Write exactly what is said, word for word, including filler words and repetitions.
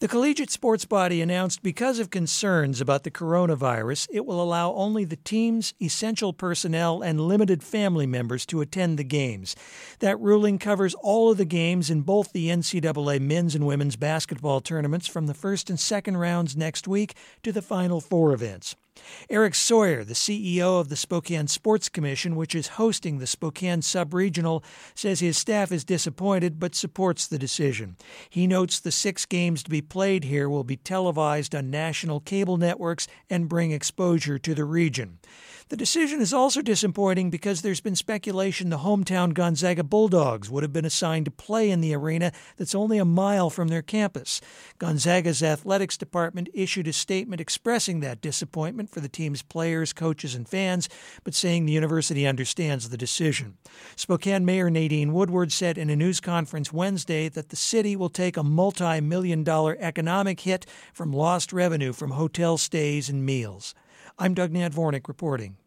The collegiate sports body announced because of concerns about the coronavirus, it will allow only the team's essential personnel and limited family members to attend the games. That ruling covers all of the games in both the N C double A men's and women's basketball tournaments from the first and second rounds next week to the Final Four events. Eric Sawyer, the C E O of the Spokane Sports Commission, which is hosting the Spokane Sub-Regional, says his staff is disappointed but supports the decision. He notes the six games to be played here will be televised on national cable networks and bring exposure to the region. The decision is also disappointing because there's been speculation the hometown Gonzaga Bulldogs would have been assigned to play in the arena that's only a mile from their campus. Gonzaga's athletics department issued a statement expressing that disappointment for the team's players, coaches, and fans, but saying the university understands the decision. Spokane Mayor Nadine Woodward said in a news conference Wednesday that the city will take a multi-million dollar economic hit from lost revenue from hotel stays and meals. I'm Doug Nadvornik reporting.